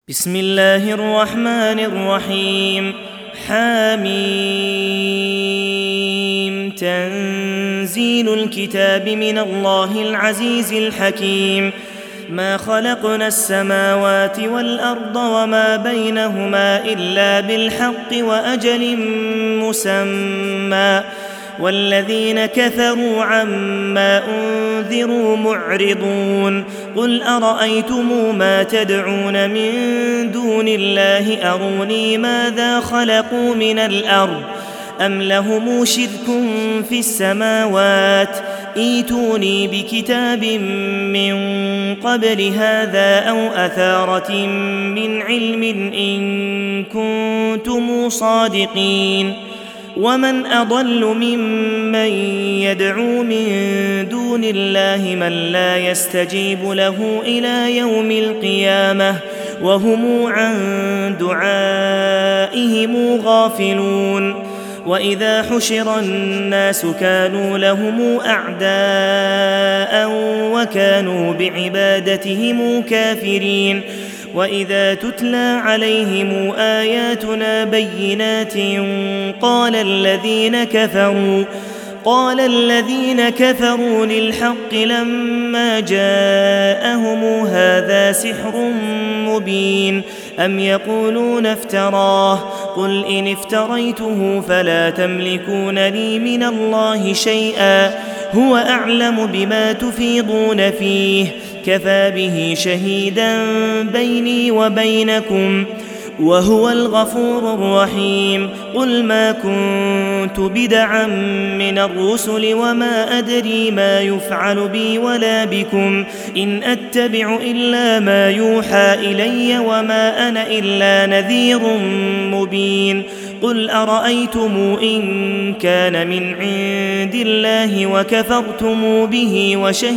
بسم الله الرحمن الرحيم. حميم. تنزيل الكتاب من الله العزيز الحكيم. ما خلقنا السماوات والأرض وما بينهما إلا بالحق وأجل مسمى، والذين كفروا عما أنذروا معرضون. قل أرأيتم ما تدعون من دون الله أروني ماذا خلقوا من الأرض أم لهم شرك في السماوات، ائتوني بكتاب من قبل هذا أو أثارة من علم إن كنتم صادقين. ومن أضل ممن يدعو من دون الله من لا يستجيب له إلى يوم القيامة وهم عن دعائهم غافلون. وإذا حشر الناس كانوا لهم أعداء وكانوا بعبادتهم كافرين. وإذا تتلى عليهم آياتنا بينات قال الذين كفروا للحق لما جاءهم هذا سحر مبين أم يقولون افتراه، قل إن افتريته فلا تملكون لي من الله شيئا، هو أعلم بما تفيضون فيه، كفى به شهيدا بيني وبينكم وهو الغفور الرحيم. قل ما كنت بدعا من الرسل وما أدري ما يفعل بي ولا بكم، إن أتبع إلا ما يوحى إلي وما أنا إلا نذير مبين. قل أرأيتم إن كان من عند الله وكفرتم به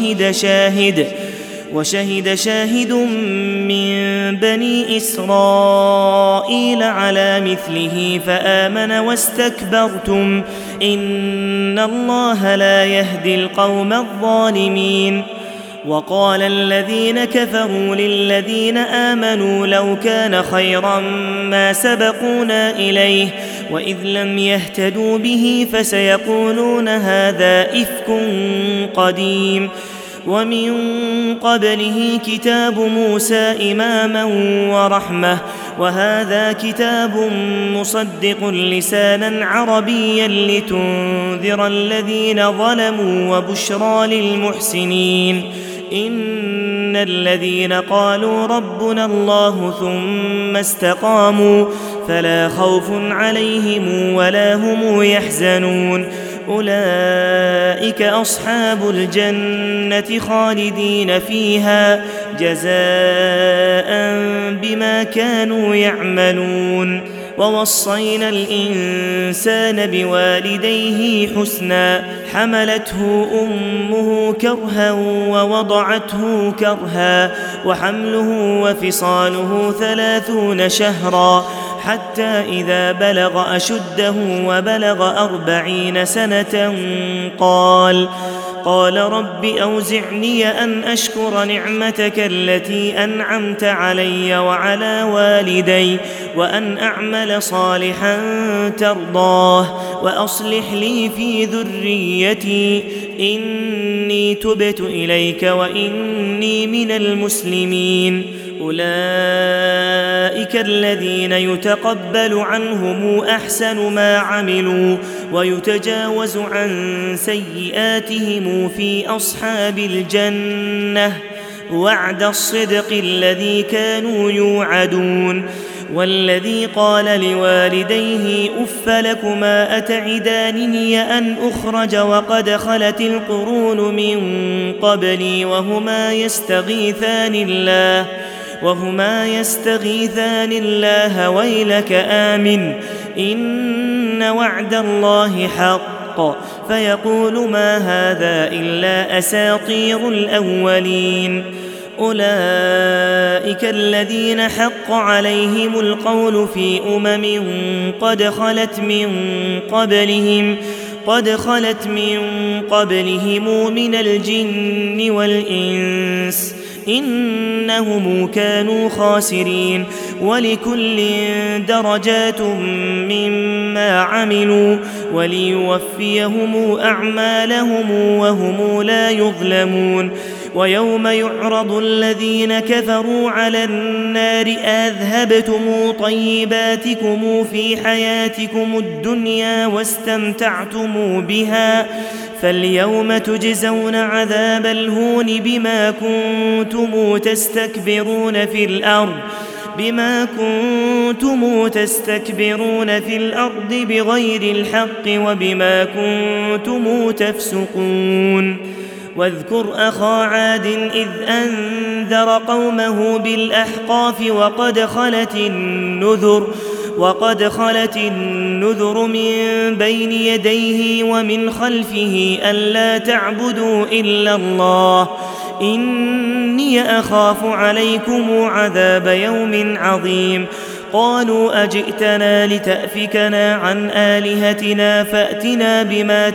وشهد شاهد من بني إسرائيل على مثله فآمن واستكبرتم إن الله لا يهدي القوم الظالمين. وقال الذين كفروا للذين آمنوا لو كان خيرا ما سبقونا إليه وإذ لم يهتدوا به فسيقولون هذا إفك قديم. ومن قبله كتاب موسى إماما ورحمة، وهذا كتاب مصدق لسانا عربيا لتنذر الذين ظلموا وبشرى للمحسنين. إن الذين قالوا ربنا الله ثم استقاموا فلا خوف عليهم ولا هم يحزنون، أولئك أصحاب الجنة خالدين فيها جزاء بما كانوا يعملون. ووصينا الإنسان بوالديه حسنا، حملته أمه كرها ووضعته كرها، وحمله وفصاله 30 شهرا، حتى إذا بلغ أشده وبلغ 40 سنة قال رب أوزعني أن أشكر نعمتك التي أنعمت علي وعلى والدي وأن أعمل صالحا ترضاه وأصلح لي في ذريتي إني تبت إليك وإني من المسلمين. أولئك الذين يتقبل عنهم أحسن ما عملوا ويتجاوز عن سيئاتهم في أصحاب الجنة، وعد الصدق الذي كانوا يوعدون. والذي قال لوالديه أف لكما أتعدانني أن أخرج وقد خلت القرون من قبلي وهما يستغيثان الله ويلك آمن إن وعد الله حق، فيقول ما هذا إلا أساطير الأولين. أولئك الذين حق عليهم القول في قد خلت من قبلهم من الجن والإنس، إنهم كانوا خاسرين ولكل درجات مما عملوا وليوفيهم أعمالهم وهم لا يظلمون ويوم يعرض الذين كفروا على النار أذهبتم طيباتكم في حياتكم الدنيا واستمتعتم بها فاليوم تجزون عذاب الهون بما كنتم تستكبرون في الأرض بغير الحق وبما كنتم تفسقون واذكر أخا عاد إذ أنذر قومه بالأحقاف وقد خلت النذر من بين يديه ومن خلفه ألا تعبدوا إلا الله إني أخاف عليكم عذاب يوم عظيم قالوا أجئتنا لتأفكنا عن آلهتنا فأتنا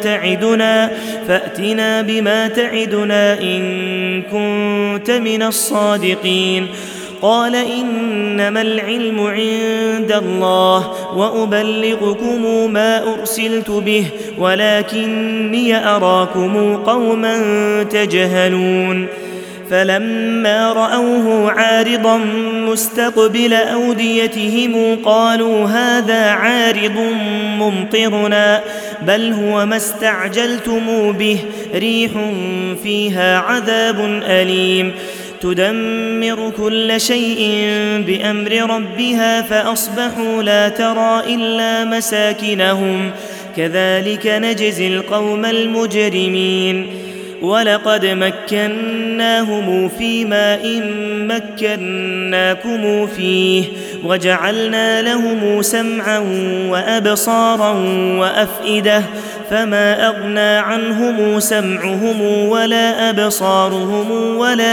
بما تعدنا إن كنت من الصادقين قال إنما العلم عند الله وأبلغكم ما أرسلت به ولكني أراكم قوما تجهلون فلما رأوه عارضا مستقبل أوديتهم قالوا هذا عارض ممطرنا بل هو ما استعجلتم به ريح فيها عذاب أليم تدمر كل شيء بأمر ربها فأصبحوا لا ترى إلا مساكنهم كذلك نجزي القوم المجرمين ولقد مكناهم في ماء مكناكم فيه وجعلنا لهم سمعا وأبصارا وأفئدة فما أغنى عنهم سمعهم ولا أبصارهم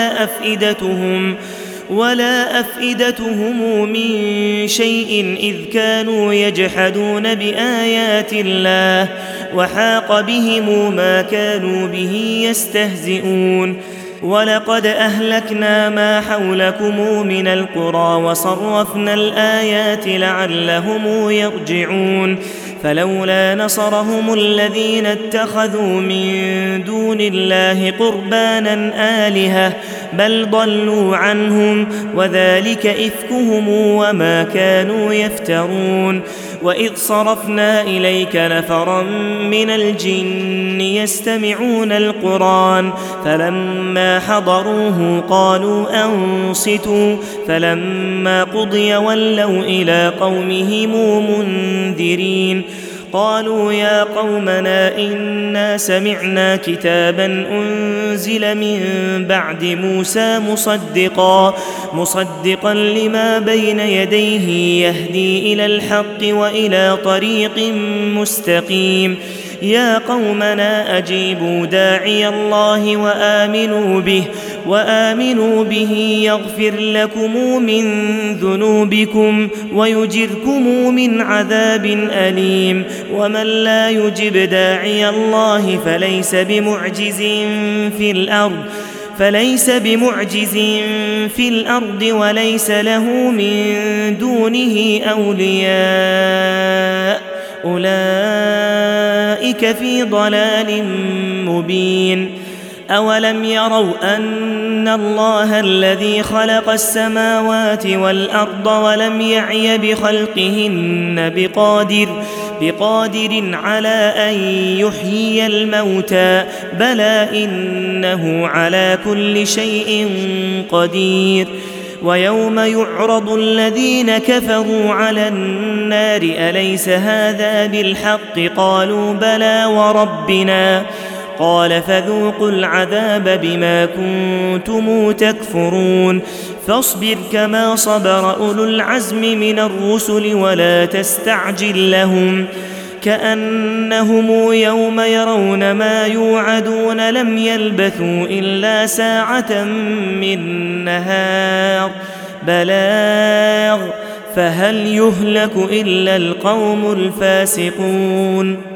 ولا أفئدتهم من شيء إذ كانوا يجحدون بآيات الله وحاق بهم ما كانوا به يستهزئون ولقد أهلكنا ما حولكم من القرى وصرفنا الآيات لعلهم يرجعون فلولا نصرهم الذين اتخذوا من دون الله قربانا آلهة بل ضلوا عنهم وذلك إفكهم وما كانوا يفترون وإذ صرفنا إليك نفرا من الجن يستمعون القرآن فلما حضروه قالوا أنصتوا فلما قضي ولوا إلى قومهم منذرين قالوا يا قومنا إنا سمعنا كتابا أنزل من بعد موسى مصدقا لما بين يديه يهدي إلى الحق وإلى طريق مستقيم يا قومنا أجيبوا داعي الله وآمنوا به يغفر لكم من ذنوبكم ويجركم من عذاب أليم ومن لا يجب داعي الله فليس بمعجز في الأرض وليس له من دونه أولياء أولئك في ضلال مبين أولم يروا أن الله الذي خلق السماوات والأرض ولم يعي بخلقهن بقادر على أن يحيي الموتى بلى إنه على كل شيء قدير ويوم يعرض الذين كفروا على النار أليس هذا بالحق قالوا بلى وربنا قال فذوقوا العذاب بما كنتم تكفرون فاصبر كما صبر أولو العزم من الرسل ولا تستعجل لهم كأنهم يوم يرون ما يوعدون لم يلبثوا إلا ساعة من نهار بلاغ فهل يهلك إلا القوم الفاسقون